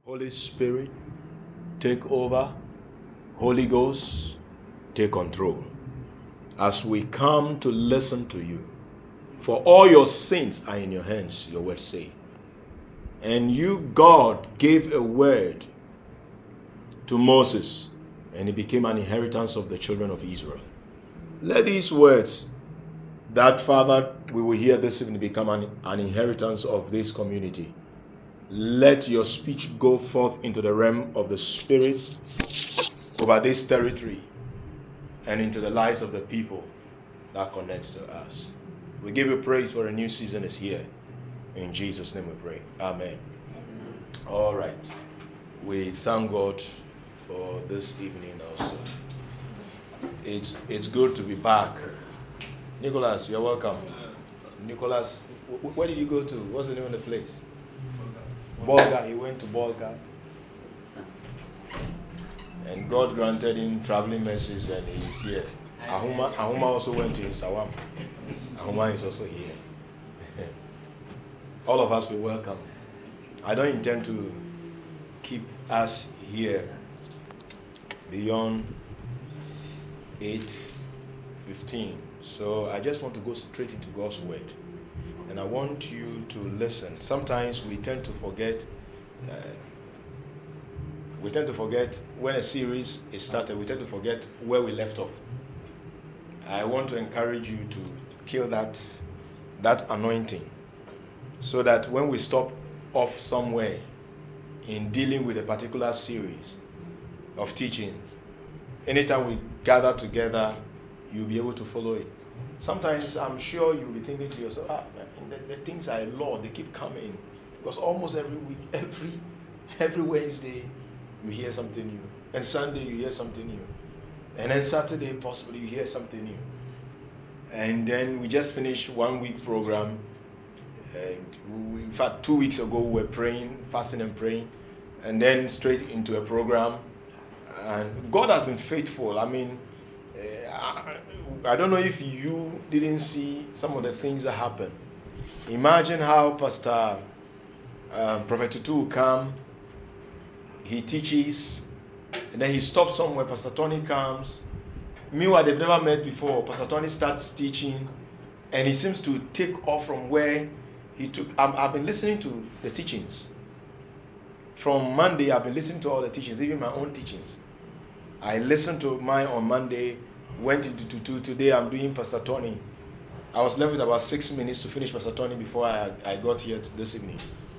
Holy Spirit, take over. Holy Ghost, take control. As we come to listen to you, for all your sins are in your hands, your word say. And you, God, gave a word to Moses, and it became an inheritance of the children of Israel. Let these words that, Father, we will hear this evening become an inheritance of this community. Let your speech go forth into the realm of the Spirit over this territory and into the lives of the people that connects to us. We give you praise for a new season is here. In Jesus' name we pray. Amen. All right. We thank God for this evening also. It's good to be back. Nicholas, you're welcome. Nicholas, where did you go to? What's the name of the place? Bolga. He went to Bolga. And God granted him traveling mercies and he's here. Ahuma also went to Insawam. Ahuma is also here. All of us will welcome. I don't intend to keep us here beyond 8:15. So I just want to go straight into God's word. And I want you to listen. Sometimes we tend to forget. When a series is started. We tend to forget where we left off. I want to encourage you to kill that anointing, so that when we stop off somewhere in dealing with a particular series of teachings, anytime we gather together, you'll be able to follow it. Sometimes I'm sure you'll be thinking to yourself, the things are a lot, they keep coming. Because almost every week, every Wednesday, you hear something new. And Sunday, you hear something new. And then Saturday, possibly, you hear something new. And then we just finished 1 week program. And in fact, 2 weeks ago, we were praying, fasting and praying. And then straight into a program. And God has been faithful. I mean, I don't know if you didn't see some of the things that happened. Imagine how Pastor Prophet Tutu will come, he teaches, and then he stops somewhere. Pastor Tony comes. Meanwhile, they've never met before. Pastor Tony starts teaching, and he seems to take off from where he took. I've been listening to the teachings. From Monday, I've been listening to all the teachings, even my own teachings. I listened to mine on Monday, went into Tutu. Today, I'm doing Pastor Tony. I was left with about 6 minutes to finish Pastor Tony before I got here this evening.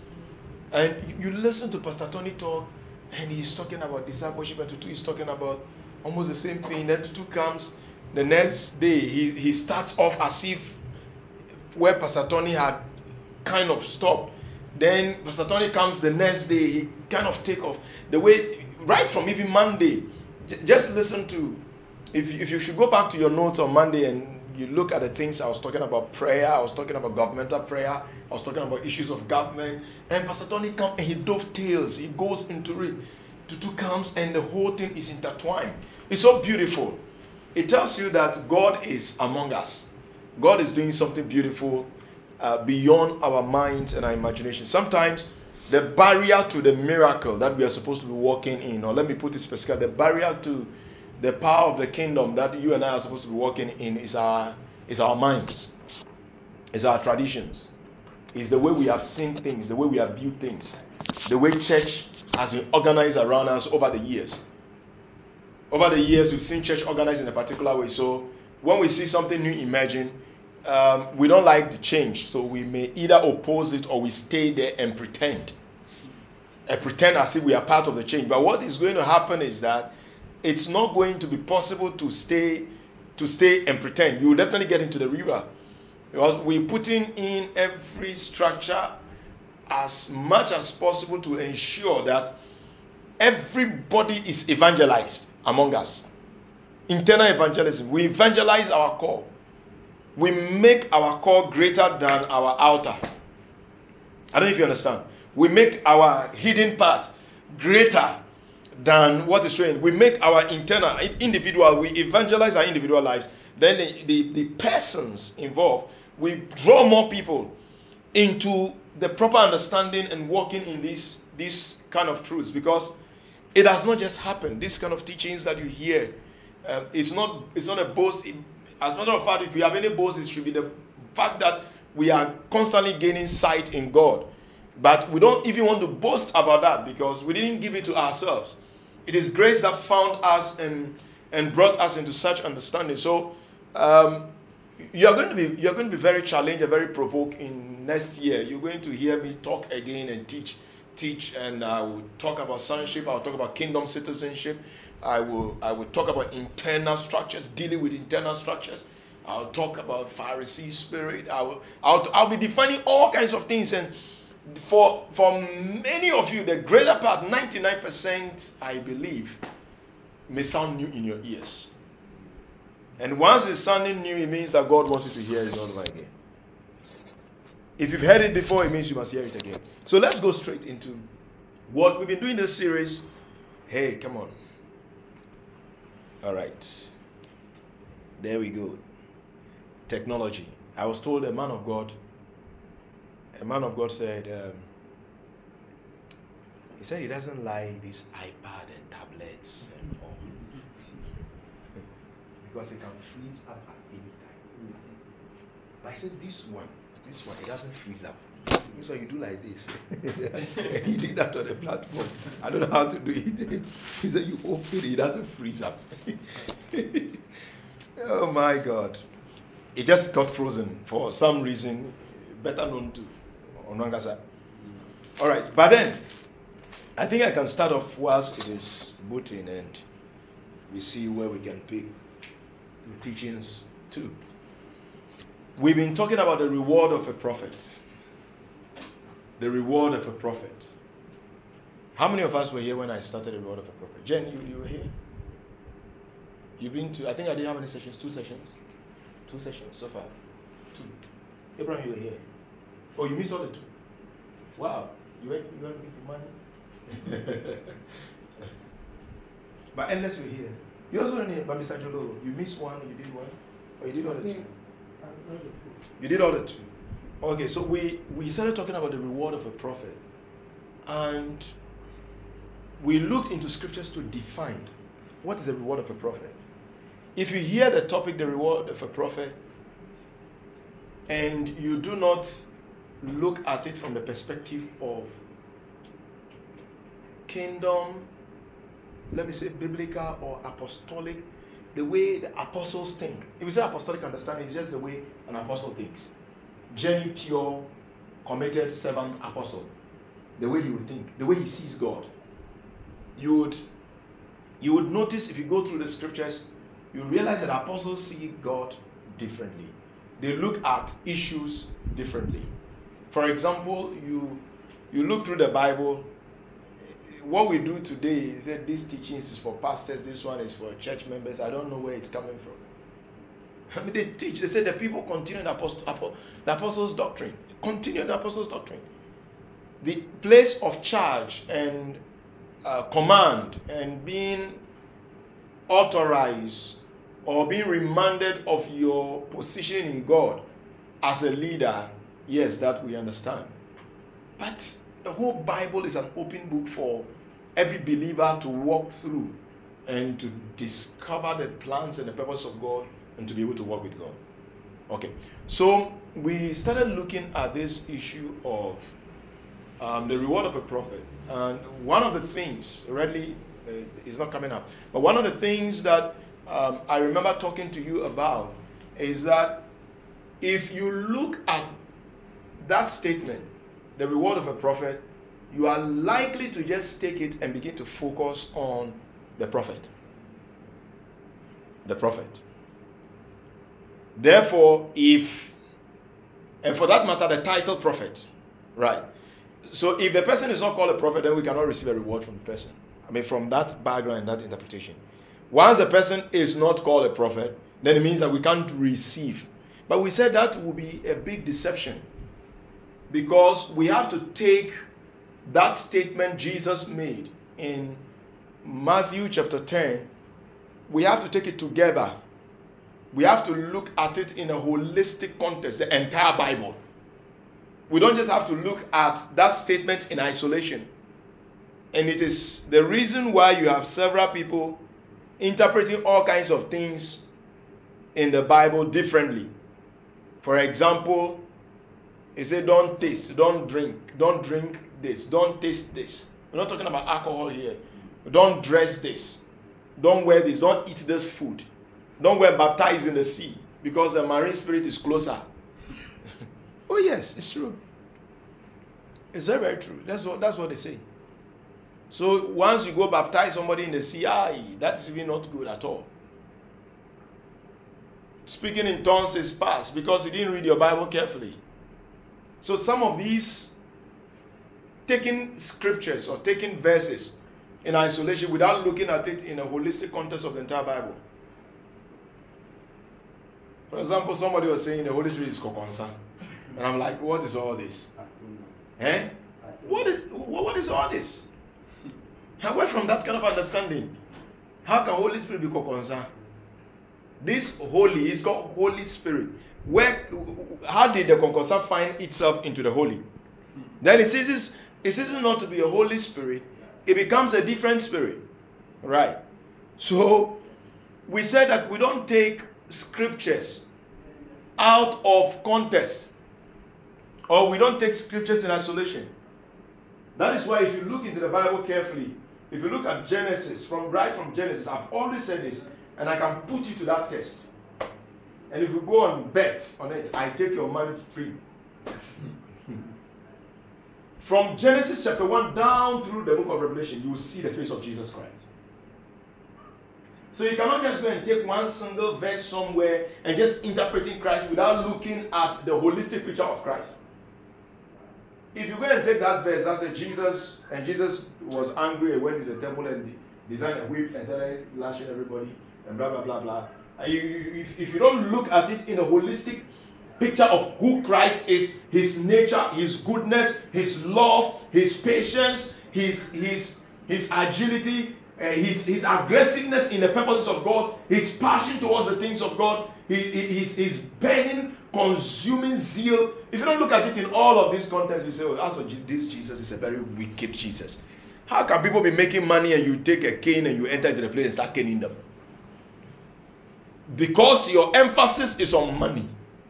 And you listen to Pastor Tony talk, and he's talking about discipleship, and Tutu is talking about almost the same thing. Then Tutu comes the next day, he starts off as if where Pastor Tony had kind of stopped. Then Pastor Tony comes the next day, he kind of take off. The way, right from even Monday, just listen to, if you should go back to your notes on Monday and you look at the things I was talking about prayer, I was talking about governmental prayer, I was talking about issues of government, and Pastor Tony comes and he dovetails, he goes into it. Tutu comes and the whole thing is intertwined. It's so beautiful. It tells you that God is among us. God is doing something beautiful beyond our minds and our imagination. Sometimes the barrier to the miracle that we are supposed to be walking in, or let me put it specifically, the barrier to the power of the kingdom that you and I are supposed to be walking in is our minds. It's our traditions. It's the way we have seen things, the way we have viewed things, the way church has been organized around us over the years. Over the years, we've seen church organized in a particular way. So when we see something new emerging, we don't like the change. So we may either oppose it or we stay there and pretend. And pretend as if we are part of the change. But what is going to happen is that it's not going to be possible to stay and pretend. You will definitely get into the river. Because we're putting in every structure as much as possible to ensure that everybody is evangelized among us. Internal evangelism. We evangelize our core. We make our core greater than our outer. I don't know if you understand. We make our hidden part greater than what is showing. We make our internal, individual, we evangelize our individual lives. Then the persons involved, we draw more people into the proper understanding and walking in this kind of truths, because it does not just happen. This kind of teachings that you hear, it's not a boast. As a matter of fact, if we have any boast, it should be the fact that we are constantly gaining sight in God. But we don't even want to boast about that, because we didn't give it to ourselves. It is grace that found us and brought us into such understanding. So you're going to be very challenged and very provoked in next year. You're going to hear me talk again and teach, and I will talk about sonship. I'll talk about kingdom citizenship. I will talk about internal structures, dealing with internal structures. I'll talk about Pharisee spirit. I'll be defining all kinds of things, and for many of you, the greater part, 99%, I believe, may sound new in your ears. And once it's sounding new, it means that God wants you to hear it all over again. If you've heard it before, it means you must hear it again. So let's go straight into what we've been doing this series. Hey, come on. All right. There we go. Technology. I was told a man of God said, he said he doesn't like this iPad and tablets and all, because it can freeze up at any time. But I said, this one, it doesn't freeze up. So you do like this. He did that on the platform. I don't know how to do it. He said, you open it doesn't freeze up. Oh my God. It just got frozen for some reason, better known to Onangasa. All right, but then I think I can start off whilst it is booting, and we see where we can pick the teachings to. We've been talking about the reward of a prophet. The reward of a prophet. How many of us were here when I started the reward of a prophet? Jen, you were here? You've been to, I think I did how many sessions? 2 sessions? 2 sessions so far. 2. Abraham, you were here. Oh, you missed all the 2. Wow. You went looking for money? But unless you're here. You also were here, but Mr. Jolo, you missed one, you did one? Or you did all the 2? You did all the 2. Okay, so we started talking about the reward of a prophet. And we looked into scriptures to define what is the reward of a prophet. If you hear the topic, the reward of a prophet, and you do not look at it from the perspective of kingdom, let me say biblical or apostolic, the way the apostles think. If you say apostolic understanding, it's just the way an apostle thinks. Genuine, pure, committed servant apostle. The way he would think, the way he sees God. You would notice, if you go through the scriptures, you realize that apostles see God differently. They look at issues differently. For example, you look through the Bible. What we do today is that these teachings is for pastors, this one is for church members. I don't know where it's coming from. I mean, they teach. They say the people continue the apostles' doctrine. Continue the apostles' doctrine. The place of charge and command and being authorized or being reminded of your position in God as a leader, yes, that we understand. But the whole Bible is an open book for every believer to walk through and to discover the plans and the purpose of God and to be able to work with God. Okay, so we started looking at this issue of the reward of a prophet. And one of the things, readily, it's not coming up, but one of the things that I remember talking to you about is that if you look at that statement, the reward of a prophet, you are likely to just take it and begin to focus on the prophet. The prophet. Therefore, and for that matter, the title prophet, right? So if the person is not called a prophet, then we cannot receive a reward from the person. I mean, from that background, that interpretation. Once a person is not called a prophet, then it means that we can't receive. But we said that will be a big deception, because we have to take that statement Jesus made in Matthew chapter 10, we have to take it together. We have to look at it in a holistic context, the entire Bible. We don't just have to look at that statement in isolation. And it is the reason why you have several people interpreting all kinds of things in the Bible differently. For example, it said don't taste, don't drink this, don't taste this. We're not talking about alcohol here. Don't dress this, don't wear this, don't eat this food, don't get baptized in the sea because the marine spirit is closer. Oh yes, it's true. It's very, very true. That's what they say. So once you go baptize somebody in the sea, that's even not good at all. Speaking in tongues is past because you didn't read your Bible carefully. So some of these, taking scriptures or taking verses in isolation without looking at it in a holistic context of the entire Bible. For example, somebody was saying the Holy Spirit is kokonsa. And I'm like, what is all this? What is all this? Away from that kind of understanding, how can Holy Spirit be kokonsa? This holy is called Holy Spirit. How did the kokonsa find itself into the holy? Then it ceases not to be a Holy Spirit. It becomes a different spirit. Right. So we said that we don't take scriptures out of context. Or we don't take scriptures in isolation. That is why if you look into the Bible carefully, if you look at Genesis, right from Genesis, I've always said this, and I can put you to that test. And if you go on bet on it, I take your money free. From Genesis chapter 1 down through the book of Revelation, you will see the face of Jesus Christ. So you cannot just go and take one single verse somewhere and just interpreting Christ without looking at the holistic picture of Christ. If you go and take that verse, that says Jesus was angry and went to the temple and designed a whip and started lashing everybody and blah, blah, blah, blah. And if you don't look at it in a holistic picture of who Christ is, his nature, his goodness, his love, his patience, his agility, his aggressiveness in the purposes of God, his passion towards the things of God, his burning, consuming zeal. If you don't look at it in all of these contexts, you say, oh, as for this Jesus is a very wicked Jesus. How can people be making money and you take a cane and you enter into the place and start caning them? Because your emphasis is on money.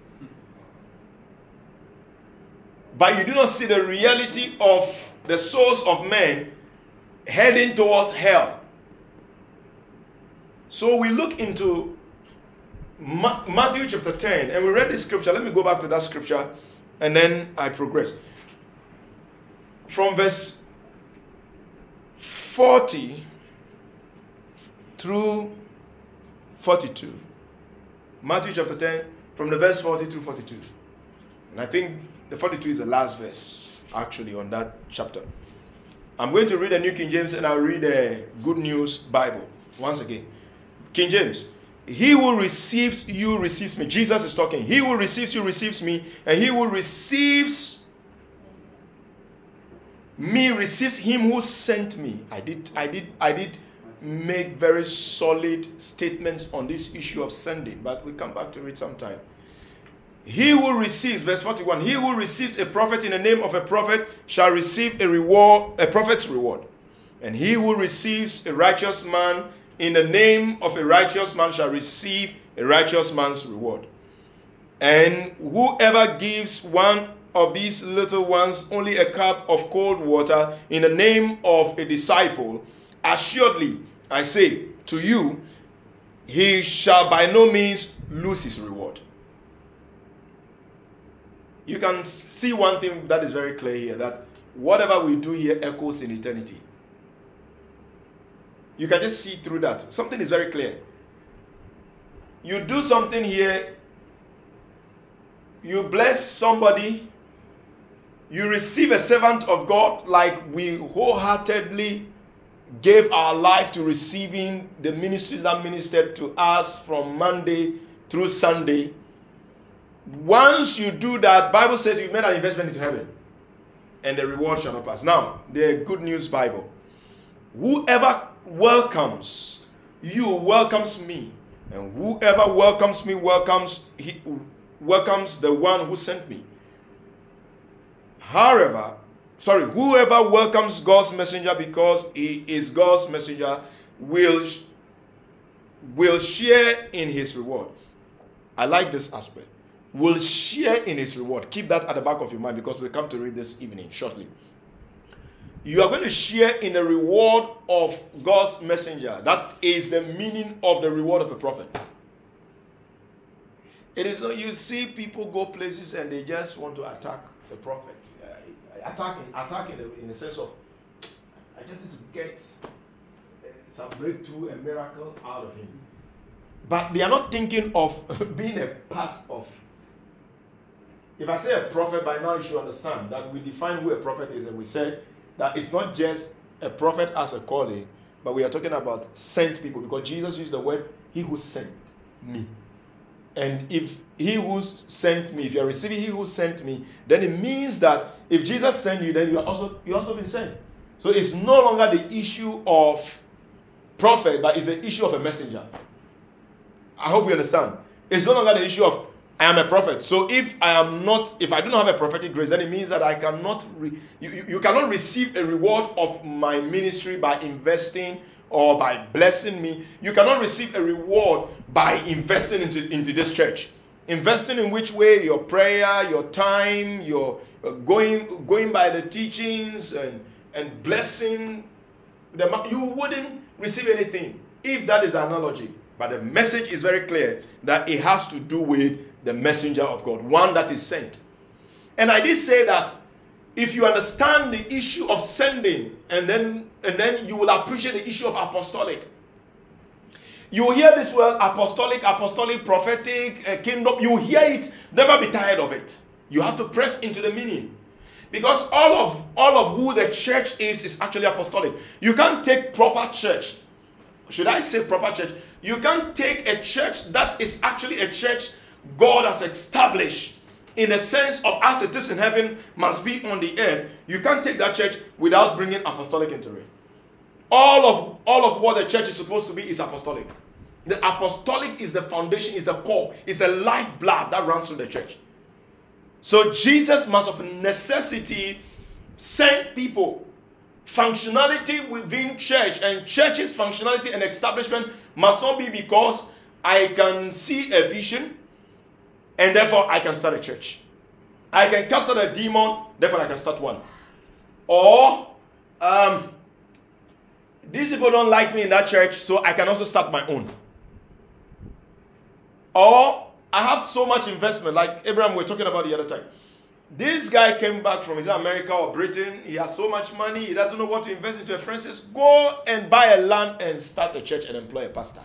But you do not see the reality of the souls of men heading towards hell. So we look into Matthew chapter 10, and we read this scripture. Let me go back to that scripture, and then I progress. From verse 40 through 42. Matthew chapter 10, from the verse 40 through 42. And I think the 42 is the last verse, actually, on that chapter. I'm going to read a New King James, and I'll read a Good News Bible. Once again. King James. He who receives you receives me. Jesus is talking. He who receives you receives me, and he who receives me receives him who sent me. I did make very solid statements on this issue of sending, but we'll come back to it sometime. He who receives, verse 41, he who receives a prophet in the name of a prophet shall receive a reward, a prophet's reward. And he who receives a righteous man in the name of a righteous man shall receive a righteous man's reward. And whoever gives one of these little ones only a cup of cold water in the name of a disciple, assuredly, I say to you, he shall by no means lose his reward. You can see one thing that is very clear here, that whatever we do here echoes in eternity. You can just see through that. Something is very clear. You do something here, you bless somebody, you receive a servant of God, like we wholeheartedly gave our life to receiving the ministries that ministered to us from Monday through Sunday. Once you do that, Bible says you made an investment into heaven, and the reward shall not pass. Now, the Good News Bible. Whoever welcomes you welcomes me, and whoever welcomes me welcomes the one who sent me. However, whoever welcomes God's messenger because he is God's messenger will share in his reward. I like this aspect. Will share in his reward. Keep that at the back of your mind because we come to read this evening shortly. You are going to share in the reward of God's messenger. That is the meaning of the reward of a prophet. It is not you see people go places and they just want to attack the prophet. Attacking in the sense of, I just need to get some breakthrough and miracle out of him. But they are not thinking of being a part of. If I say a prophet, by now you should understand that we define who a prophet is, and we said that it's not just a prophet as a calling, but we are talking about sent people, because Jesus used the word, he who sent me. And if he who sent me, if you are receiving he who sent me, then it means that if Jesus sent you, then you also been sent. So it's no longer the issue of prophet, but it's the issue of a messenger. I hope you understand. It's no longer the issue of I am a prophet. So if I do not have a prophetic grace, then it means that I cannot. You cannot receive a reward of my ministry by investing or by blessing me. You cannot receive a reward by investing into this church. Investing in which way? Your prayer, your time, your going by the teachings and blessing. You wouldn't receive anything if that is the analogy. But the message is very clear that it has to do with the messenger of God, one that is sent. And I did say that if you understand the issue of sending, and then you will appreciate the issue of apostolic. You will hear this word apostolic, prophetic, kingdom. You will hear it, never be tired of it. You have to press into the meaning. Because all of who the church is actually apostolic. You can't take proper church. Should I say proper church? You can't take a church that is actually a church God has established in a sense of as it is in heaven must be on the earth. You can't take that church without bringing apostolic into it. All of what the church is supposed to be is apostolic. The apostolic is the foundation, is the core, is the lifeblood that runs through the church. So Jesus must of necessity send people. Functionality within church and church's functionality and establishment must not be because I can see a vision and therefore I can start a church. I can cast out a demon, therefore I can start one. Or these people don't like me in that church, so I can also start my own. Or I have so much investment, like Abraham we were talking about the other time. This guy came back from America or Britain. He has so much money. He doesn't know what to invest into. A friend says, go and buy a land and start a church and employ a pastor.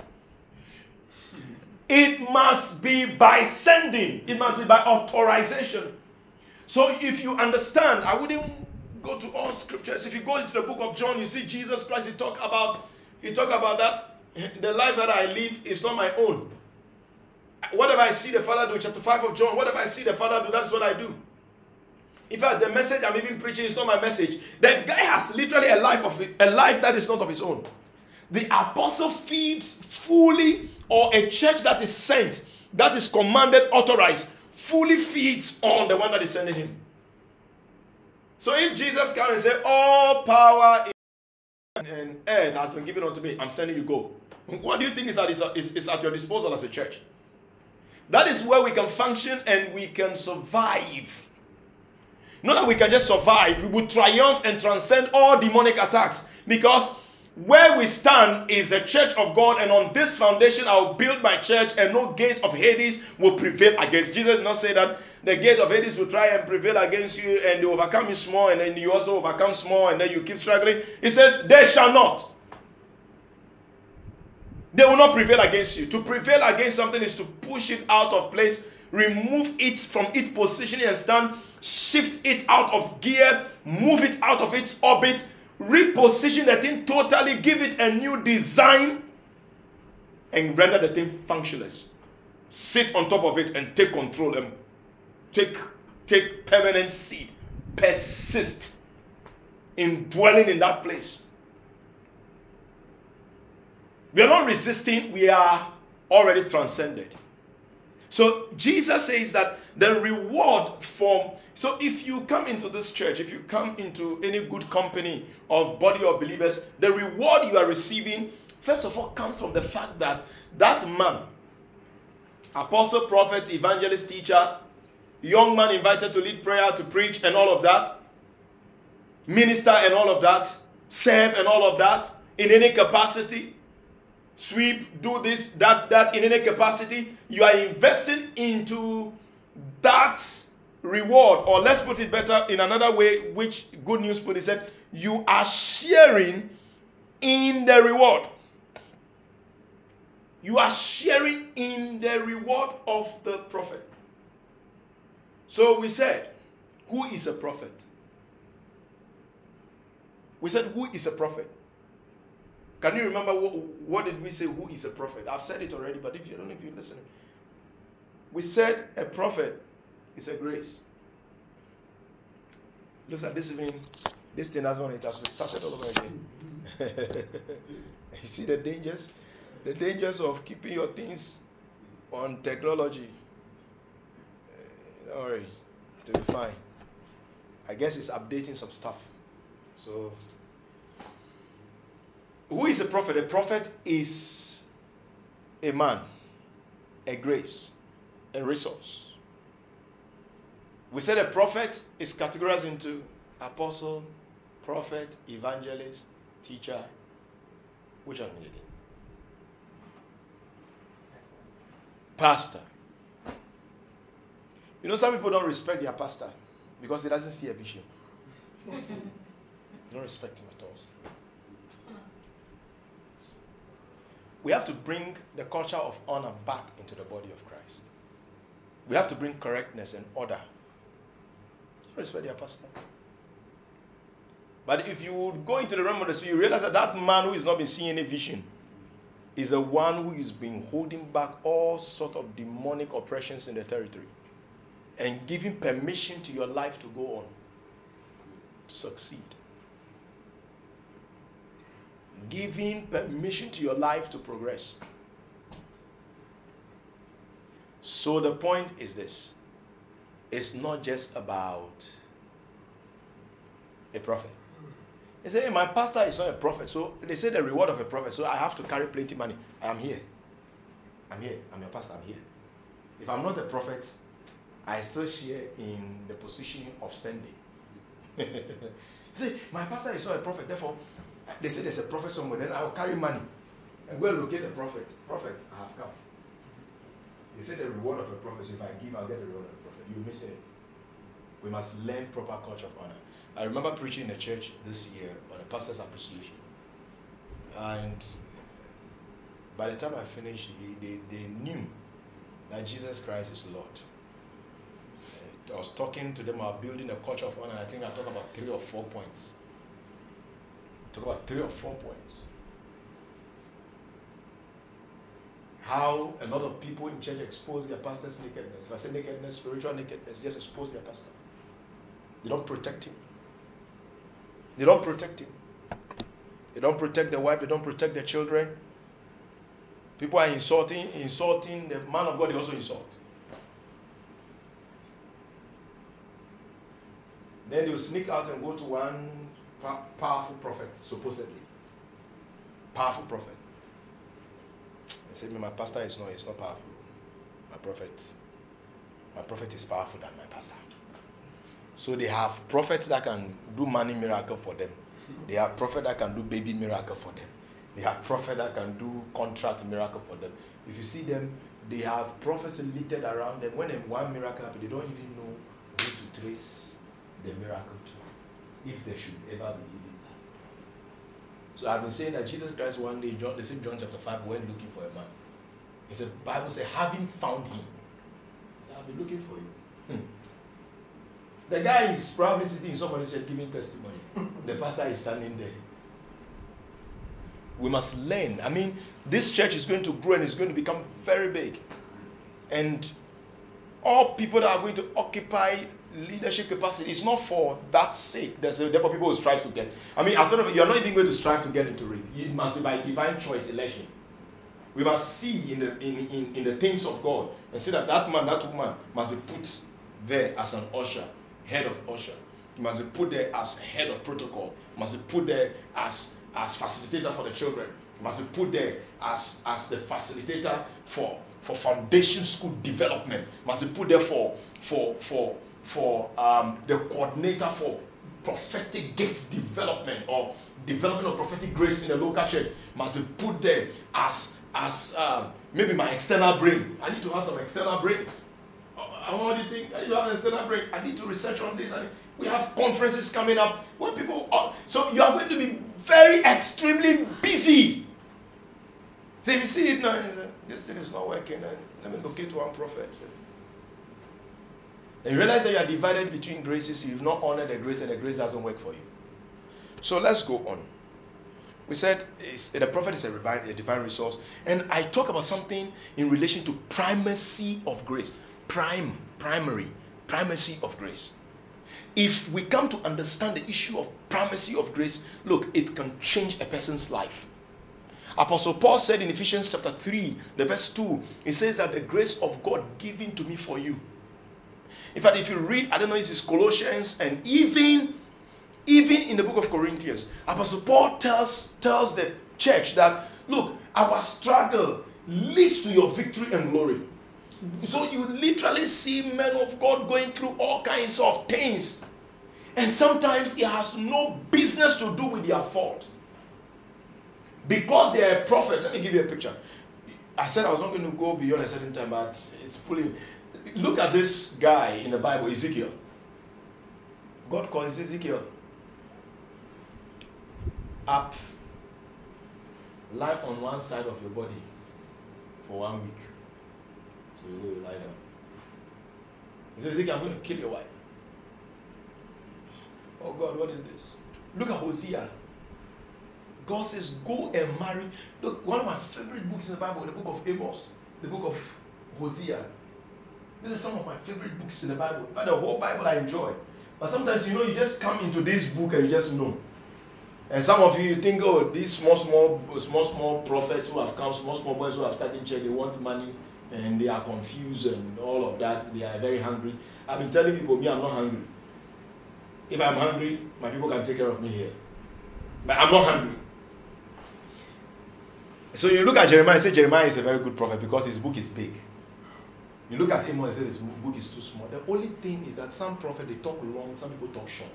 It must be by sending. It must be by authorization. So if you understand, I wouldn't go to all scriptures. If you go into the book of John, you see Jesus Christ. He talk about that. The life that I live is not my own. Whatever I see the Father do, chapter 5 of John, whatever I see the Father do, that's what I do. In fact, the message I'm even preaching is not my message. The guy has literally a life that is not of his own. The apostle feeds fully, or a church that is sent, that is commanded, authorized, fully feeds on the one that is sending him. So if Jesus comes and says, all power in and earth has been given unto me, I'm sending you, go. What do you think is at your disposal as a church? That is where we can function and we can survive. Not that we can just survive, we will triumph and transcend all demonic attacks. Because where we stand is the church of God, and on this foundation I will build my church, and no gate of Hades will prevail against. Jesus did not say that the gate of Hades will try and prevail against you and they overcome you small, and then you also overcome small, and then you keep struggling. He said, they shall not. They will not prevail against you. To prevail against something is to push it out of place, remove it from its position and stand, shift it out of gear, move it out of its orbit, reposition the thing totally, give it a new design, and render the thing functionless. Sit on top of it and take control and take permanent seat. Persist in dwelling in that place. We are not resisting, we are already transcended. So Jesus says that the reward so if you come into this church, if you come into any good company of body of believers, the reward you are receiving, first of all, comes from the fact that that man, apostle, prophet, evangelist, teacher, young man invited to lead prayer, to preach and all of that, minister and all of that, serve and all of that, in any capacity, sweep, do this, that in any capacity, you are investing into that reward. Or let's put it better in another way, which Good News put it, said, you are sharing in the reward. You are sharing in the reward of the prophet. So we said, who is a prophet? We said, who is a prophet? Can you remember what did we say, who is a prophet? I've said it already, but if you don't know if you're listening. We said a prophet is a grace. Looks like this evening, this thing has on it has started all over again. You see the dangers? The dangers of keeping your things on technology. Don't worry, it'll be fine. I guess it's updating some stuff. So, who is a prophet? A prophet is a man, a grace, a resource. We said a prophet is categorized into apostle, prophet, evangelist, teacher. Which one did it? Pastor. You know, some people don't respect their pastor because he doesn't see a vision. They don't respect him at all. We have to bring the culture of honor back into the body of Christ. We have to bring correctness and order. Don't respect your pastor. But if you would go into the realm of the spirit, you realize that that man who has not been seeing any vision is the one who has been holding back all sort of demonic oppressions in the territory and giving permission to your life to go on, to succeed. Giving permission to your life to progress. So the point is this. It's not just about a prophet. They say, hey, my pastor is not a prophet. So they say the reward of a prophet. So I have to carry plenty money. I am here. I'm here. I'm your pastor. I'm here. If I'm not a prophet, I still share in the position of sending. They say, my pastor is not a prophet. Therefore, they say there's a prophet somewhere. Then I'll carry money and go and locate the prophet. Prophet, I have come. They say the reward of a prophet. So if I give, I'll get the reward of a prophet. You're missing it. We must learn proper culture of honor. I remember preaching in a church this year on a pastor's appreciation. And by the time I finished, they knew that Jesus Christ is Lord. I was talking to them about building a culture of honor. I think I talked about 3 or 4 points. How a lot of people in church expose their pastor's nakedness. If I say nakedness, spiritual nakedness, just expose their pastor. They don't protect him. They don't protect him. They don't protect the wife. They don't protect their children. People are insulting the man of God. They also insult. Then they will sneak out and go to one powerful prophet, supposedly. Powerful prophet. They say, my pastor is not powerful. My prophet is powerful than my pastor. So they have prophets that can do money miracle for them. They have prophets that can do baby miracle for them. They have prophets that can do contract miracle for them. If you see them, they have prophets littered around them. When one miracle happens, they don't even know who to trace the miracle to, if they should ever believe in that. So I've been saying that Jesus Christ one day, the same John chapter 5, went looking for a man. He said, Bible says, having found him. He said, I've been looking for you. The guy is probably sitting in somebody's church giving testimony. The pastor is standing there. We must learn. I mean, this church is going to grow and it's going to become very big. And all people that are going to occupy leadership capacity, it's not for that sake. Therefore, people will strive to get. I mean, as sort of, you're not even going to strive to get into it. It must be by divine choice election. We must see in the things of God and see that that man, that woman must be put there as an usher, head of usher. He must be put there as head of protocol. He must be put there as facilitator for the children. He must be put there as the facilitator for foundation school development. He must be put there for the coordinator for prophetic gifts development or development of prophetic grace in the local church. Must be put there as maybe my external brain. I need to have some external brains. What do you think? I need to have an external brain. I need to research on this. We have conferences coming up when people are, so you are going to be very extremely busy. So if you see it now, this thing is not working, let me locate one prophet. And you realize that you are divided between graces, you've not honored the grace, and the grace doesn't work for you. So let's go on. We said the prophet is a divine resource. And I talk about something in relation to primacy of grace. Primacy of grace. If we come to understand the issue of primacy of grace, look, it can change a person's life. Apostle Paul said in Ephesians chapter 3, the verse 2, he says that the grace of God given to me for you. In fact, if you read, I don't know, it's Colossians and even in the book of Corinthians, Apostle Paul tells the church that, look, our struggle leads to your victory and glory. So you literally see men of God going through all kinds of things. And sometimes it has no business to do with their fault. Because they are a prophet. Let me give you a picture. I said I was not going to go beyond a certain time, but it's pulling. Look at this guy in the Bible, Ezekiel. God calls Ezekiel up, lie on one side of your body for 1 week. So you go lie down. He says, Ezekiel, I'm going to kill your wife. Oh God, what is this? Look at Hosea. God says, go and marry. Look, one of my favorite books in the Bible, the book of Amos, the book of Hosea. These are some of my favorite books in the Bible. But the whole Bible I enjoy. But sometimes, you just come into this book and you just know. And some of you think, oh, these small prophets who have come, small boys who have started church, they want money and they are confused and all of that. They are very hungry. I've been telling people, me, I'm not hungry. If I'm hungry, my people can take care of me here. But I'm not hungry. So you look at Jeremiah and say Jeremiah is a very good prophet because his book is big. You look at Amos and say his book is too small. The only thing is that some prophets, they talk long, some people talk short.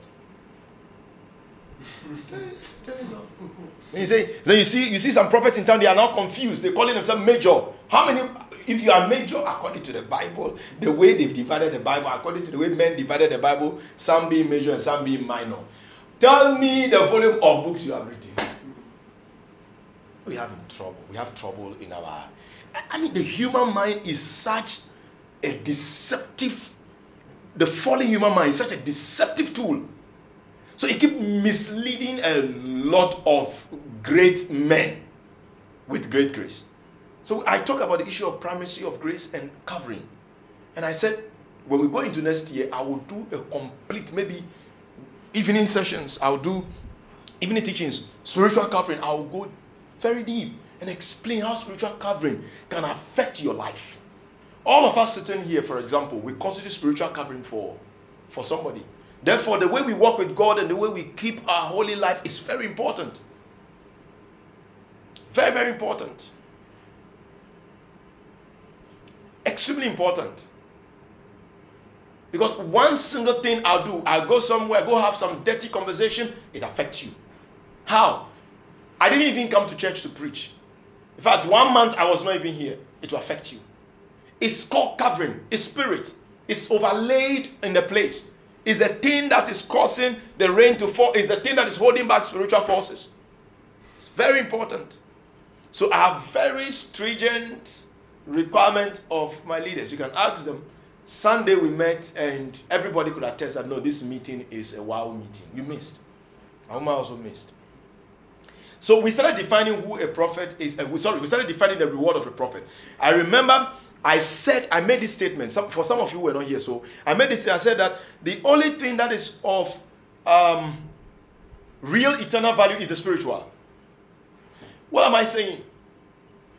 And you see some prophets in town, they are now confused. They're calling themselves major. How many, if you are major according to the Bible, the way they've divided the Bible, according to the way men divided the Bible, some being major and some being minor. Tell me the volume of books you have written. We have trouble in our... the human mind is such a deceptive... The fallen human mind is such a deceptive tool. So it keeps misleading a lot of great men with great grace. So I talk about the issue of primacy of grace and covering. And I said, when we go into next year, I will do a complete, maybe evening sessions. I'll do evening teachings, spiritual covering. I will go very deep and explain how spiritual covering can affect your life. All of us sitting here, for example, we constitute spiritual covering for somebody. Therefore, the way we walk with God and the way we keep our holy life is very important. Very, very important. Extremely important. Because one single thing I'll go somewhere, go have some dirty conversation, it affects you. How? I didn't even come to church to preach. In fact, 1 month I was not even here. It will affect you. It's called covering. It's spirit. It's overlaid in the place. Is the thing that is causing the rain to fall, is the thing that is holding back spiritual forces. It's very important. So I have very stringent requirement of my leaders. You can ask them. Sunday we met and everybody could attest that no, this meeting is a wow meeting. You missed. Ahoma also missed. So we started defining who a prophet is. We started defining the reward of a prophet. I remember I made this statement. For some of you who were not here, so I made this statement. I said that the only thing that is of real eternal value is the spiritual. What am I saying?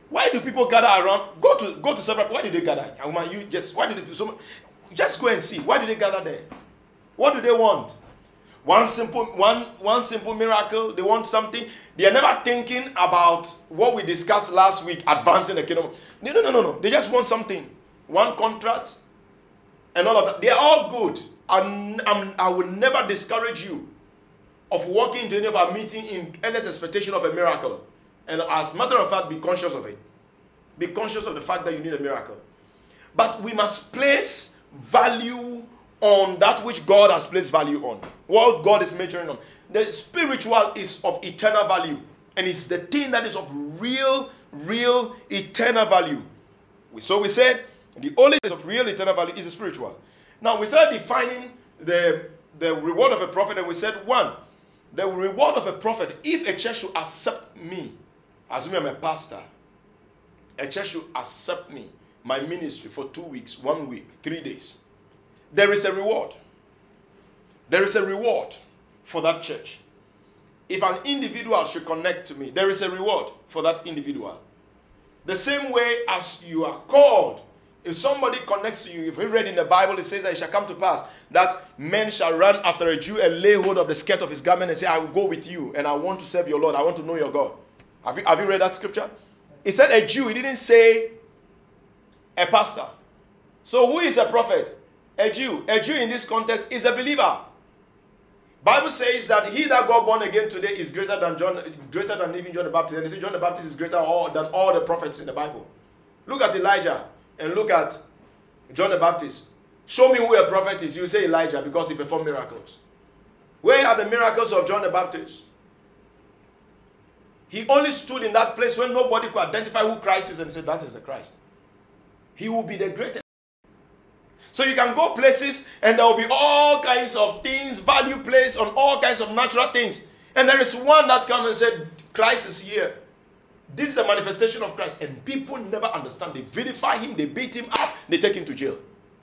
Why do people gather around? Go to several. Why did they gather? Why did they just go and see? Why did they gather there? What do they want? One simple miracle. They want something. They are never thinking about what we discussed last week, advancing the kingdom. No. They just want something. One contract and all of that. They are all good. I will never discourage you of walking into any of our meeting in endless expectation of a miracle. And as a matter of fact, be conscious of it. Be conscious of the fact that you need a miracle. But we must place value on that which God has placed value on. What God is measuring on. The spiritual is of eternal value. And it's the thing that is of real eternal value. So we said the only thing of real eternal value is the spiritual. Now we started defining the reward of a prophet, and we said, one, the reward of a prophet, if a church should accept me, assuming I'm a pastor, a church should accept me, my ministry, for 2 weeks, 1 week, 3 days. There is a reward. There is a reward for that church. If an individual should connect to me, there is a reward for that individual. The same way as you are called. If somebody connects to you, if we read in the Bible, it says that it shall come to pass that men shall run after a Jew and lay hold of the skirt of his garment and say, I will go with you and I want to serve your Lord. I want to know your God. Have you read that scripture? It said a Jew. It didn't say a pastor. So who is a prophet? A Jew. A Jew in this context is a believer. Bible says that he that got born again today is greater than even John the Baptist. And they say John the Baptist is greater than all the prophets in the Bible. Look at Elijah and look at John the Baptist. Show me who a prophet is. You say Elijah because he performed miracles. Where are the miracles of John the Baptist? He only stood in that place when nobody could identify who Christ is and said, that is the Christ. He will be the greatest. So you can go places and there will be all kinds of things, value placed on all kinds of natural things. And there is one that comes and said, Christ is here. This is the manifestation of Christ. And people never understand. They vilify him, they beat him up, they take him to jail.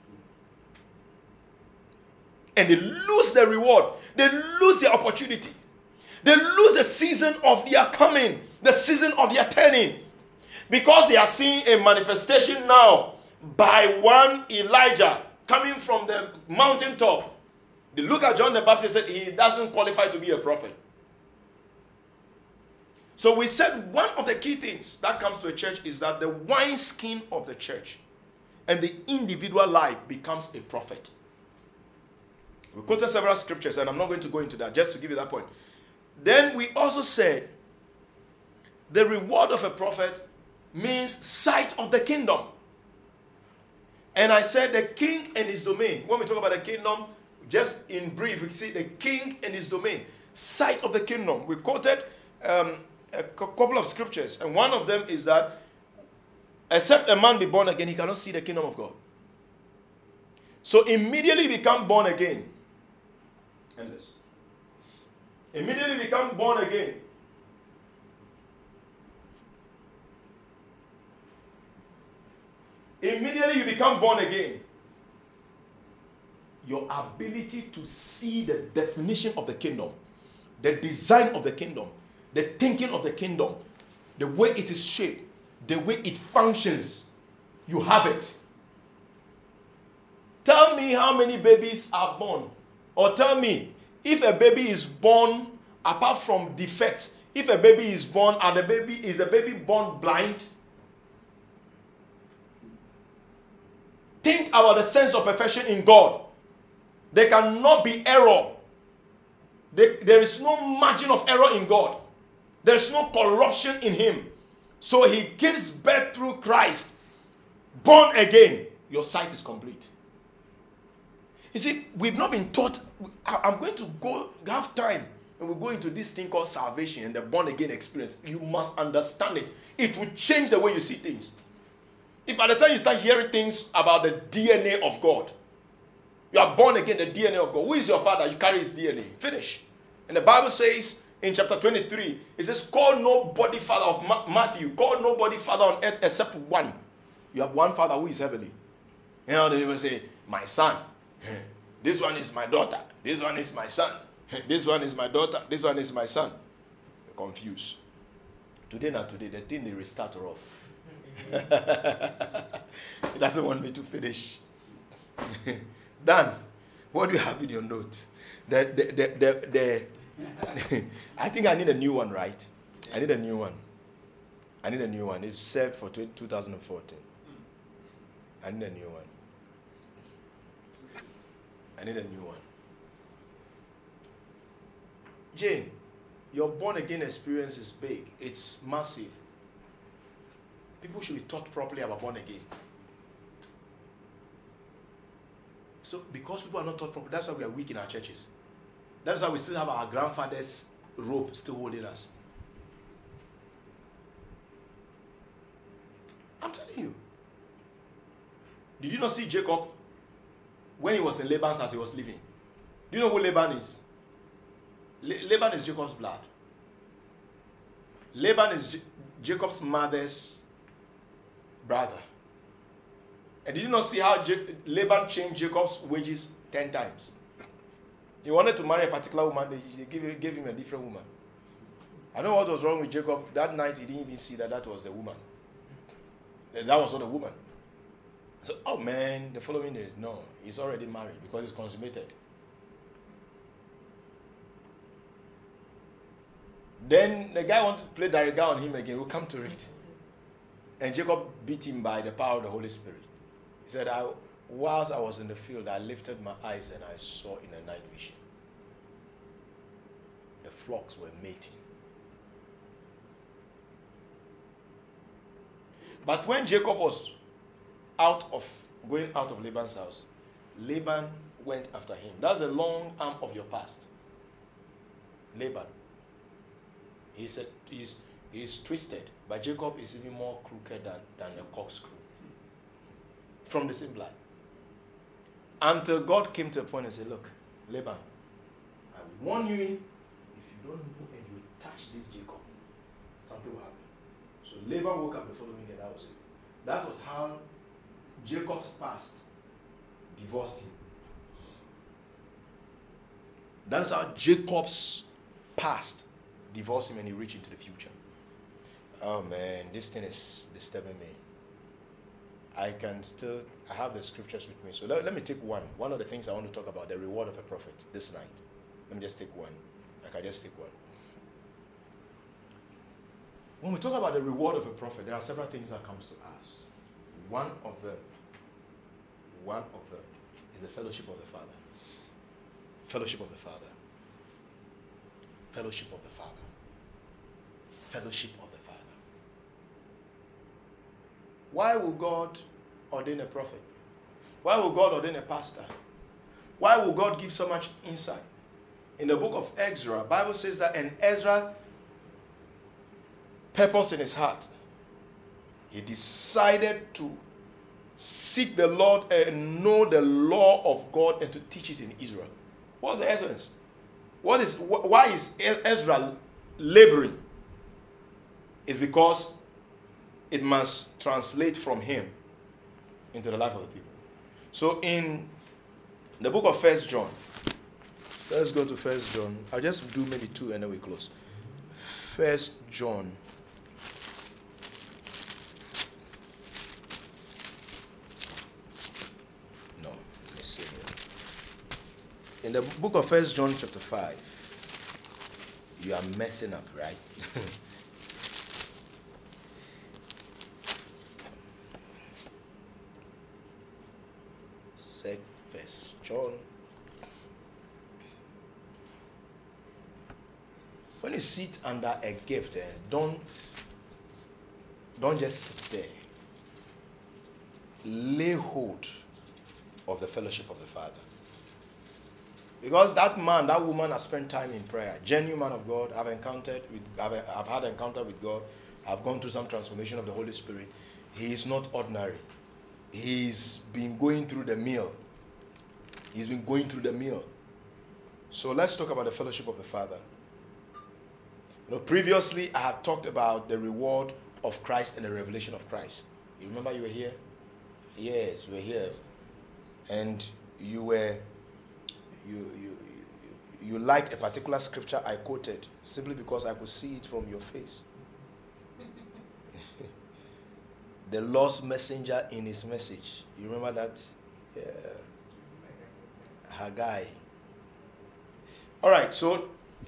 And they lose their reward. They lose their opportunity. They lose the season of their coming, the season of their turning. Because they are seeing a manifestation now by one Elijah coming from the mountaintop. They look at John the Baptist and said he doesn't qualify to be a prophet. So we said one of the key things that comes to a church is that the wineskin of the church and the individual life becomes a prophet. We quoted several scriptures and I'm not going to go into that, just to give you that point. Then we also said the reward of a prophet means sight of the kingdom. And I said the king and his domain. When we talk about the kingdom, just in brief, we see the king and his domain. Sight of the kingdom. We quoted a couple of scriptures. And one of them is that except a man be born again, he cannot see the kingdom of God. So immediately become born again. Endless. Immediately become born again. Immediately you become born again. Your ability to see the definition of the kingdom, the design of the kingdom, the thinking of the kingdom, the way it is shaped, the way it functions, you have it. Tell me how many babies are born. Or tell me, if a baby is born, apart from defects, if a baby is born, is the baby born blind? Think about the sense of perfection in God. There cannot be error. There is no margin of error in God. There is no corruption in him. So he gives birth through Christ. Born again. Your sight is complete. You see, we've not been taught. I'm going to have time and we'll go into this thing called salvation and the born again experience. You must understand it. It will change the way you see things. If by the time you start hearing things about the DNA of God, you are born again, the DNA of God. Who is your father? You carry his DNA. Finish. And the Bible says in chapter 23, it says, call nobody father of Matthew. Call nobody father on earth except one. You have one father who is heavenly. You know, they will say, my son. This one is my daughter. This one is my son. This one is my daughter. This one is my son. You're confused. Today, the thing they restart off. He doesn't want me to finish. Dan, what do you have in your notes? I think I need a new one, right? I need a new one. It's set for 2014. I need a new one. Jane, your born again experience is big. It's massive. People should be taught properly about born again. So because people are not taught properly, that's why we are weak in our churches. That's why we still have our grandfather's rope still holding us. I'm telling you. Did you not see Jacob when he was in Laban's house, he was living? Do you know who Laban is? Laban is Jacob's blood. Laban is Jacob's mother's brother. And did you not see how Laban changed Jacob's wages 10 times? He wanted to marry a particular woman, they gave him a different woman. I don't know what was wrong with Jacob. That night he didn't even see that was the woman. That was not the woman. So, oh man, the following day, no, he's already married because it's consummated. Then the guy wanted to play Dariga on him again. We'll come to it. And Jacob beat him by the power of the Holy Spirit. He said, whilst I was in the field, I lifted my eyes and I saw in a night vision. The flocks were mating. But when Jacob was going out of Laban's house, Laban went after him. That's a long arm of your past. Laban. He said he's twisted, but Jacob is even more crooked than a corkscrew. From the same blood. Until God came to a point and said, look, Laban, I warn you, if you don't move and you touch this Jacob, something will happen. So Laban woke up the following day, that was it. That was how Jacob's past divorced him. That is how Jacob's past divorced him and he reached into the future. Oh man, this thing is disturbing me. I have the scriptures with me. So let me take one. One of the things I want to talk about, the reward of a prophet this night. Let me just take one. I can just take one. When we talk about the reward of a prophet, there are several things that comes to us. One of them is the fellowship of the Father. Fellowship of the Father. Fellowship of the Father. Fellowship of the Father. Why will God ordain a prophet? Why will God ordain a pastor? Why will God give so much insight? In the book of Ezra, the Bible says that, and Ezra purpose in his heart. He decided to seek the Lord and know the law of God and to teach it in Israel. What's the essence? Why is Ezra laboring? It's because it must translate from him into the life of the people. So in the book of 1 John, let's go to 1 John. I'll just do maybe 2 and then we close. 1 John. No, let's see here. In the book of 1 John chapter 5, you are messing up, right? 1 John. When you sit under a gift, don't just sit there. Lay hold of the fellowship of the Father. Because that man, that woman has spent time in prayer. Genuine man of God. I've had encounter with God. I've gone through some transformation of the Holy Spirit. He is not ordinary. He's been going through the meal. So let's talk about the fellowship of the Father. Previously, I had talked about the reward of Christ and the revelation of Christ. You remember you were here? Yes, you were here. And you liked a particular scripture I quoted simply because I could see it from your face. the lost messenger in his message. You remember that? Haggai. All right, so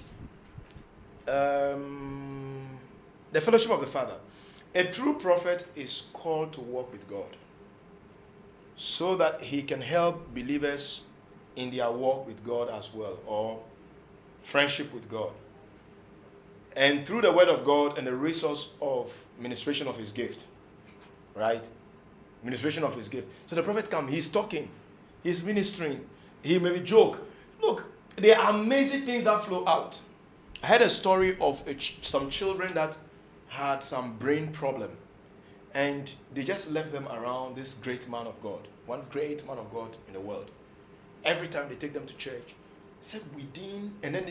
the fellowship of the Father. A true prophet is called to walk with God so that he can help believers in their walk with God as well, or friendship with God. And through the word of God and the resource of ministration of his gift. Right? Ministration of his gift. So the prophet comes, he's talking, he's ministering, he maybe joke. Look, there are amazing things that flow out. I had a story of some children that had some brain problem, and they just left them around this great man of God, one great man of God in the world. Every time they take them to church, said within, and then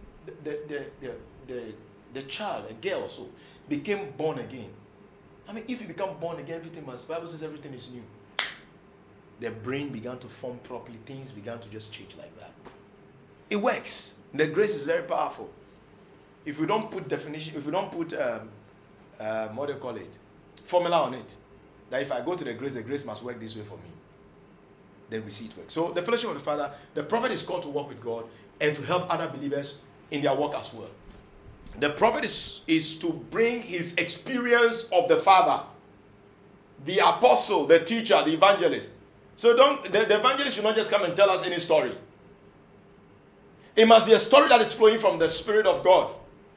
the child, a girl also, became born again. I mean, if you become born again, everything must, the Bible says everything is new. Their brain began to form properly, things began to just change like that. It works. The grace is very powerful. If we don't put definition, if we don't put what do you call it, formula on it, that if I go to the grace must work this way for me, then we see it work. So the fellowship of the Father, the prophet is called to walk with God and to help other believers in their work as well. The prophet is to bring his experience of the Father, the apostle, the teacher, the evangelist. So the evangelist should not just come and tell us any story. It must be a story that is flowing from the Spirit of God.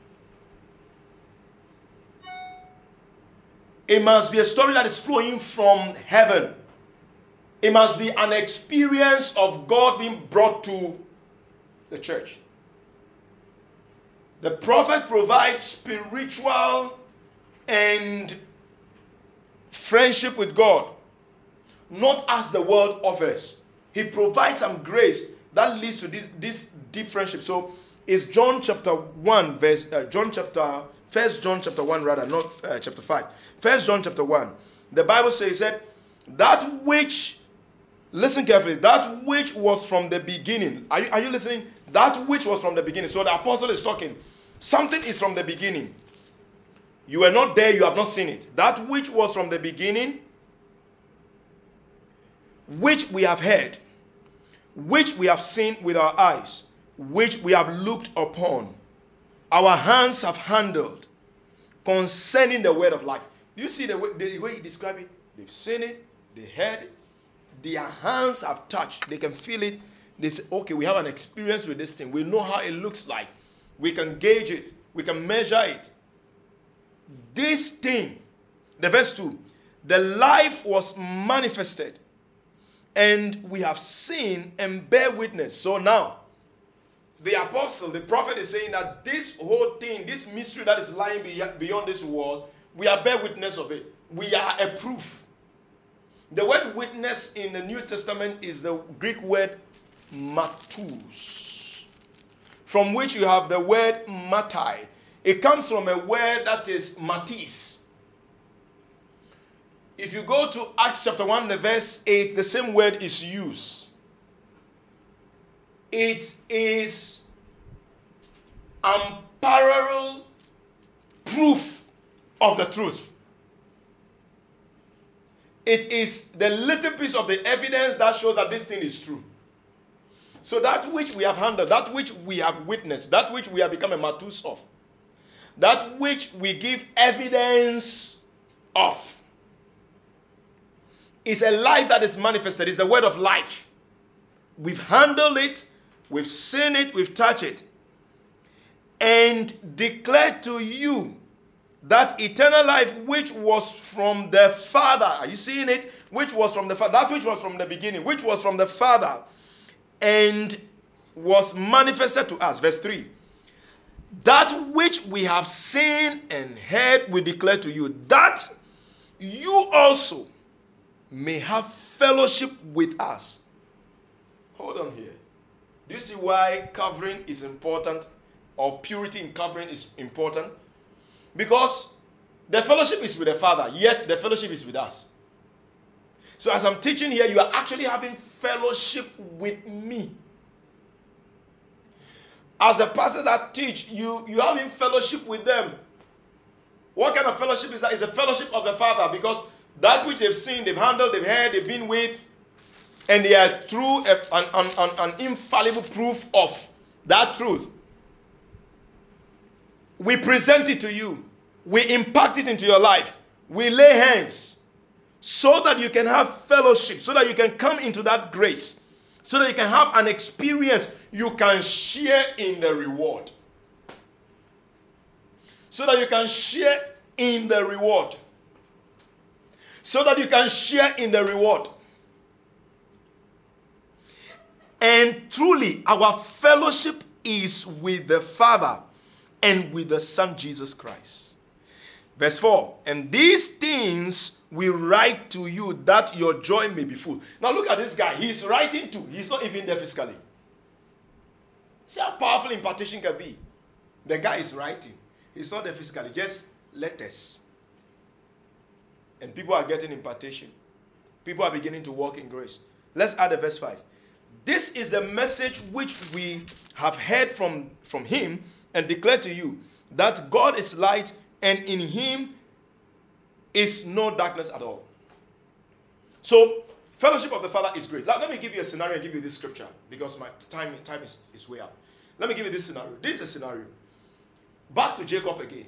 It must be a story that is flowing from heaven. It must be an experience of God being brought to the church. The prophet provides spiritual and friendship with God, not as the world offers. He provides some grace that leads to this deep friendship. So it's John chapter 1, First John chapter 1 rather, not chapter 5. First John chapter 1. The Bible says that listen carefully, that which was from the beginning. Are you listening? That which was from the beginning. So the apostle is talking. Something is from the beginning. You were not there, you have not seen it. That which was from the beginning, which we have heard, which we have seen with our eyes, which we have looked upon, our hands have handled, concerning the word of life. Do you see the way he described it? They've seen it, they heard it, their hands have touched, they can feel it. They say, okay, we have an experience with this thing. We know how it looks like. We can gauge it. We can measure it. This thing, the verse 2, the life was manifested, and we have seen and bear witness. So now, the apostle, the prophet is saying that this whole thing, this mystery that is lying beyond this world, we are bear witness of it. We are a proof. The word witness in the New Testament is the Greek word matus, from which you have the word matai. It comes from a word that is matis. If you go to Acts chapter 1, the verse 8, the same word is used. It is unparalleled proof of the truth. It is the little piece of the evidence that shows that this thing is true. So that which we have handled, that which we have witnessed, that which we have become a matus of, that which we give evidence of, is a life that is manifested. It's the word of life. We've handled it, we've seen it, we've touched it, and declared to you that eternal life which was from the Father. Are you seeing it? Which was from the Father. That which was from the beginning, which was from the Father, and was manifested to us. Verse 3. That which we have seen and heard we declare to you, that you also may have fellowship with us. Hold on here. Do you see why covering is important, or purity in covering is important? Because the fellowship is with the Father, yet the fellowship is with us. So as I'm teaching here, you are actually having fellowship with me. As a pastor that teach, you having fellowship with them. What kind of fellowship is that? It's a fellowship of the Father, because That which they've seen, they've handled, they've heard, they've been with, and they are through an infallible proof of that truth. We present it to you. We impact it into your life. We lay hands so that you can have fellowship, so that you can come into that grace, so that you can have an experience. You can share in the reward. So that you can share in the reward. So that you can share in the reward. And truly, our fellowship is with the Father and with the Son, Jesus Christ. Verse 4, and these things we write to you that your joy may be full. Now look at this guy. He's writing to. He's not even there physically. See how powerful impartation can be. The guy is writing. He's not there physically. Just letters. And people are getting impartation. People are beginning to walk in grace. Let's add a verse 5. This is the message which we have heard from him and declare to you, that God is light and in him is no darkness at all. So, fellowship of the Father is great. Let me give you a scenario and give you this scripture because my time is way up. Let me give you this scenario. This is a scenario. Back to Jacob again.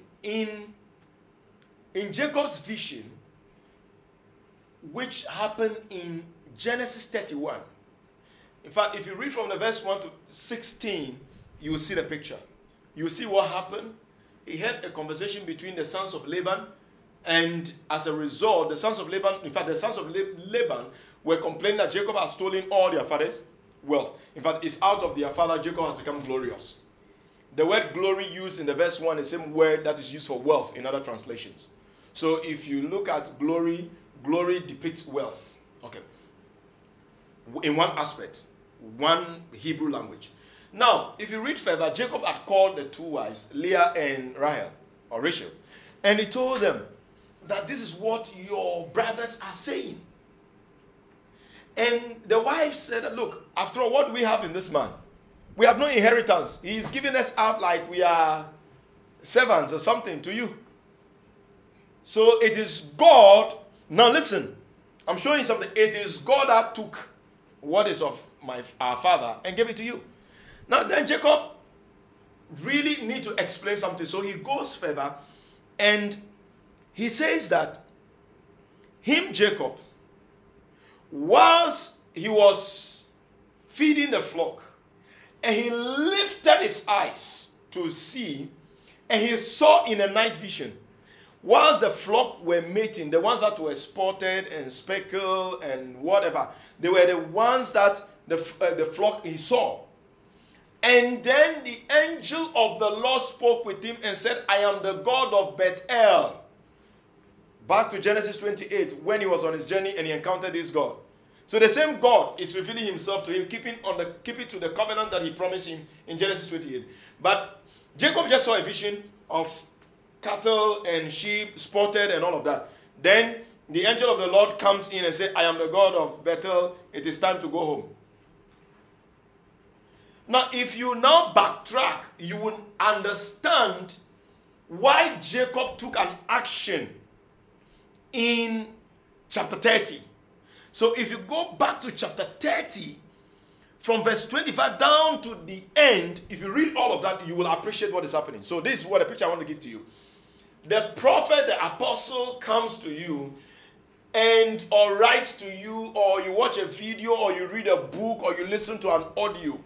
In Jacob's vision, which happened in Genesis 31. In fact, if you read from the verse 1 to 16, you will see the picture. You will see what happened. He had a conversation between the sons of Laban, and as a result, the sons of Laban were complaining that Jacob has stolen all their father's wealth. In fact, it's out of their father, Jacob has become glorious. The word glory used in the verse 1 is the same word that is used for wealth in other translations. So if you look at glory, glory depicts wealth. Okay. In one aspect, one Hebrew language. Now, if you read further, Jacob had called the two wives, Leah and Rachel, and he told them that this is what your brothers are saying. And the wife said, look, after all, what do we have in this man? We have no inheritance. He's giving us out like we are servants or something to you. So it is God. Now listen, I'm showing you something. It is God that took what is of our father and gave it to you. Now then Jacob really need to explain something. So he goes further and he says that him, Jacob, whilst he was feeding the flock, and he lifted his eyes to see, and he saw in a night vision, whilst the flock were mating, the ones that were spotted and speckled and whatever, they were the ones that the flock he saw. And then the angel of the Lord spoke with him and said, I am the God of Bethel. Back to Genesis 28, when he was on his journey and he encountered this God. So the same God is revealing himself to him, keeping to the covenant that he promised him in Genesis 28. But Jacob just saw a vision of cattle and sheep spotted and all of that. Then the angel of the Lord comes in and says, I am the God of Bethel. It is time to go home. Now, if you now backtrack, you will understand why Jacob took an action in chapter 30. So if you go back to chapter 30, from verse 25 down to the end, if you read all of that, you will appreciate what is happening. So this is what the picture I want to give to you. The prophet, the apostle comes to you and or writes to you, or you watch a video, or you read a book, or you listen to an audio.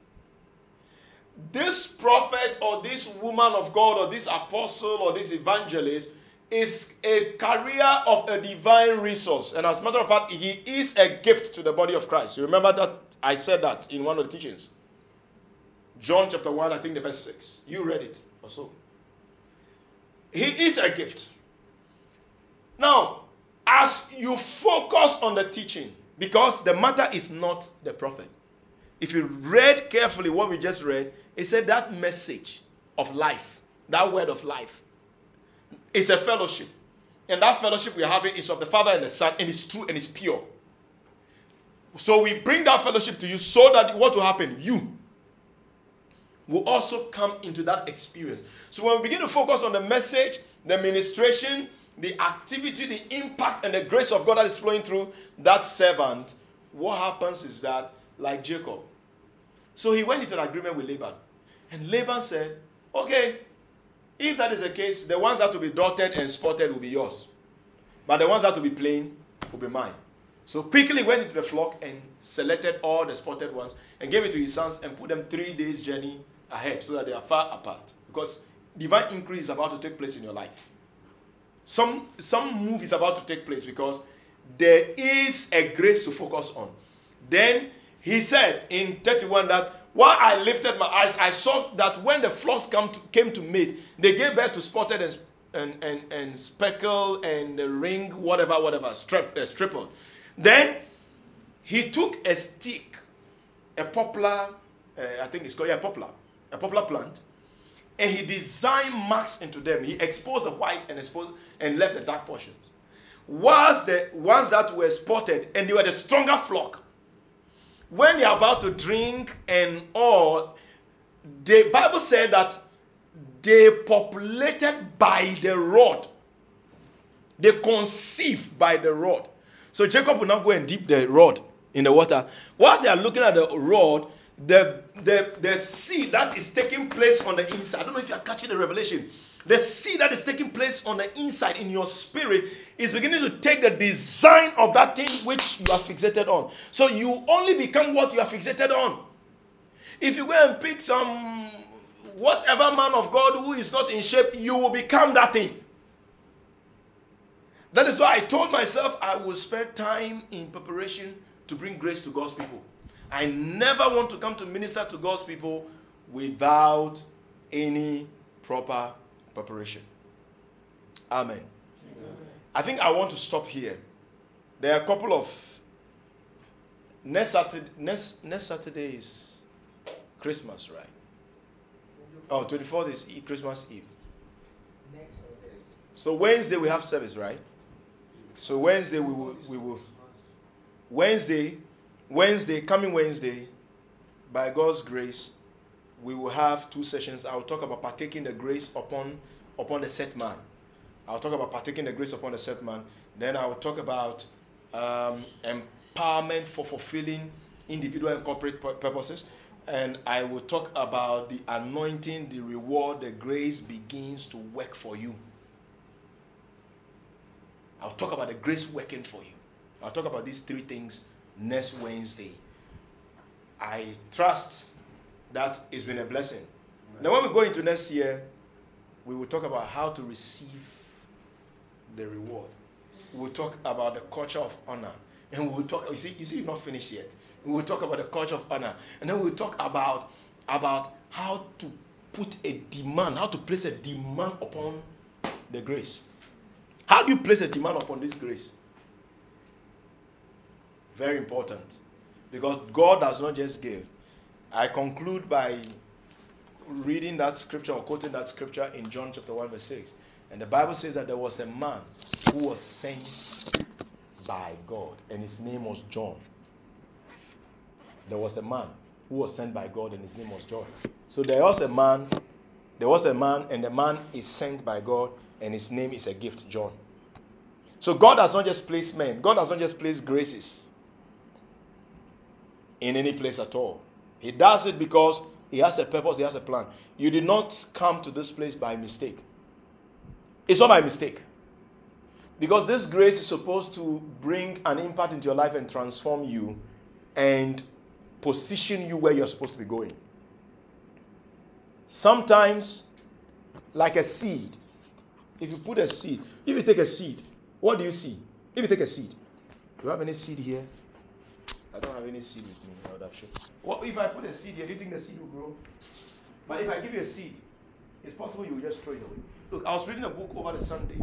This prophet or this woman of God or this apostle or this evangelist is a carrier of a divine resource. And as a matter of fact, he is a gift to the body of Christ. You remember that I said that in one of the teachings. John chapter 1, I think the verse 6. You read it or so. He is a gift. Now, as you focus on the teaching, because the matter is not the prophet. If you read carefully what we just read, it said that message of life, that word of life, it's a fellowship. And that fellowship we're having is of the Father and the Son, and it's true and it's pure. So we bring that fellowship to you so that what will happen? You will also come into that experience. So when we begin to focus on the message the ministration, the activity, the impact, and the grace of God that is flowing through that servant, what happens is that, like Jacob, so he went into an agreement with Laban. And Laban said, okay, if that is the case, the ones that will be dotted and spotted will be yours. But the ones that will be plain will be mine. So quickly went into the flock and selected all the spotted ones and gave it to his sons and put them 3 days journey ahead so that they are far apart. Because divine increase is about to take place in your life. Some move is about to take place because there is a grace to focus on. Then he said in 31 that while I lifted my eyes, I saw that when the flocks came to mate, they gave birth to spotted and speckle and ring, whatever, strippled. Then he took a stick, a poplar, I think it's called a poplar plant, and he designed marks into them. He exposed the white and left the dark portions. Was the ones that were spotted, and they were the stronger flock. When they are about to drink and all, the Bible said that they populated by the rod. They conceived by the rod. So Jacob will now go and dip the rod in the water. Whilst they are looking at the rod, the seed that is taking place on the inside. I don't know if you are catching the revelation. The seed that is taking place on the inside in your spirit is beginning to take the design of that thing which you are fixated on. So you only become what you are fixated on. If you go and pick some whatever man of God who is not in shape, you will become that thing. That is why I told myself I will spend time in preparation to bring grace to God's people. I never want to come to minister to God's people without any proper preparation. Amen. I think I want to stop here. There are a couple of next Saturday is Christmas, right? Oh, 24th is Christmas Eve. So Wednesday we have service, right? So Wednesday we will coming Wednesday, by God's grace, we will have 2 sessions. I'll talk about partaking the grace upon the set man. I'll talk about partaking the grace upon the set man. Then I will talk about empowerment for fulfilling individual and corporate purposes. And I will talk about the anointing, the reward, the grace begins to work for you. I'll talk about the grace working for you. I'll talk about these 3 things next Wednesday. I trust that it's been a blessing. Now, when we go into next year, we will talk about how to receive the reward. We'll talk about the culture of honor. And we will talk, you see, you're not finished yet. We will talk about the culture of honor. And then we'll talk about how to put a demand, how to place a demand upon the grace. How do you place a demand upon this grace? Very important. Because God does not just give. I conclude by reading that scripture or quoting that scripture in John chapter 1 verse 6. And the Bible says that there was a man who was sent by God, and his name was John. There was a man who was sent by God, and his name was John. So there was a man, and the man is sent by God, and his name is a gift, John. So God does not just place men. God does not just place graces in any place at all. He does it because he has a purpose, he has a plan. You did not come to this place by mistake. It's not by mistake. Because this grace is supposed to bring an impact into your life and transform you and position you where you're supposed to be going. Sometimes, like a seed, if you put a seed, if you take a seed, what do you see? If you take a seed, do you have any seed here? I don't have any seed with me. I would have shown. What if I put a seed here? Do you think the seed will grow? But if I give you a seed, it's possible you will just throw it away. Look, I was reading a book over the Sunday.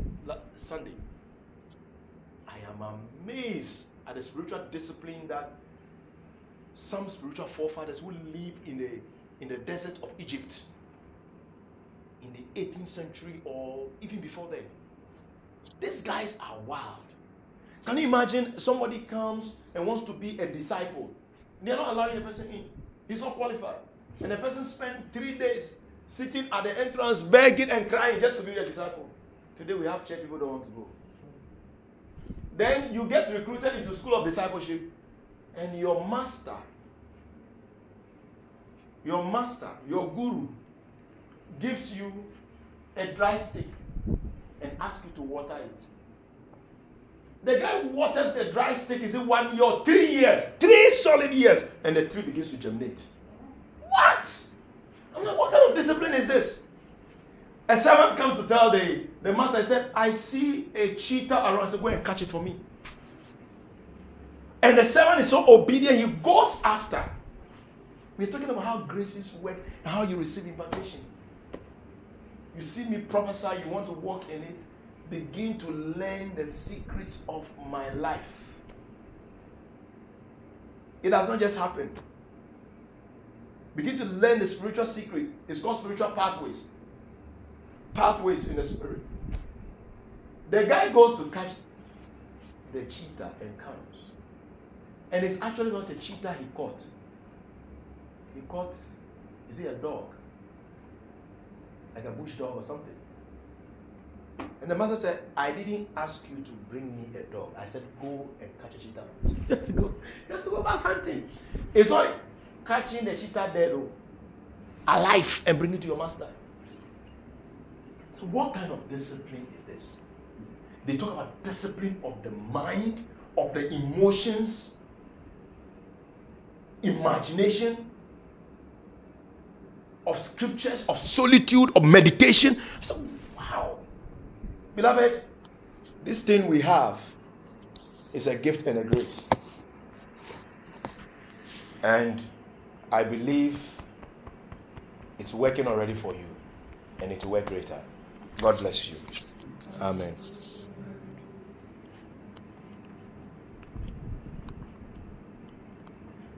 I am amazed at the spiritual discipline that some spiritual forefathers who live in the desert of Egypt in the 18th century or even before then. These guys are wild. Can you imagine somebody comes and wants to be a disciple? They are not allowing the person in. He's not qualified. And the person spent 3 days sitting at the entrance begging and crying just to be a disciple. Today we have church people don't want to go. Then you get recruited into school of discipleship, and your master, your guru, gives you a dry stick and asks you to water it. The guy waters the dry stick, is it 1 year, 3 years, 3 solid years, and the tree begins to germinate. What? I'm like, what kind of discipline is this? A servant comes to tell the master, I said, I see a cheetah around. I said, go and catch it for me. And the servant is so obedient, he goes after. We're talking about how graces work and how you receive impartation. You see me prophesy, you want to walk in it, begin to learn the secrets of my life. It does not just happen. Begin to learn the spiritual secret. It's called spiritual pathways. Pathways in the spirit. The guy goes to catch the cheetah and comes. And it's actually not a cheetah he caught. He caught, is it a dog? Like a bush dog or something. And the master said, I didn't ask you to bring me a dog. I said, go and catch a cheetah. So you have to go back hunting. It's not catching the cheetah dead, alive, and bring it to your master. So what kind of discipline is this? They talk about discipline of the mind, of the emotions, imagination, of scriptures, of solitude, of meditation. I said, wow. Beloved, this thing we have is a gift and a grace. And I believe it's working already for you, and it will work greater. God bless you. Amen.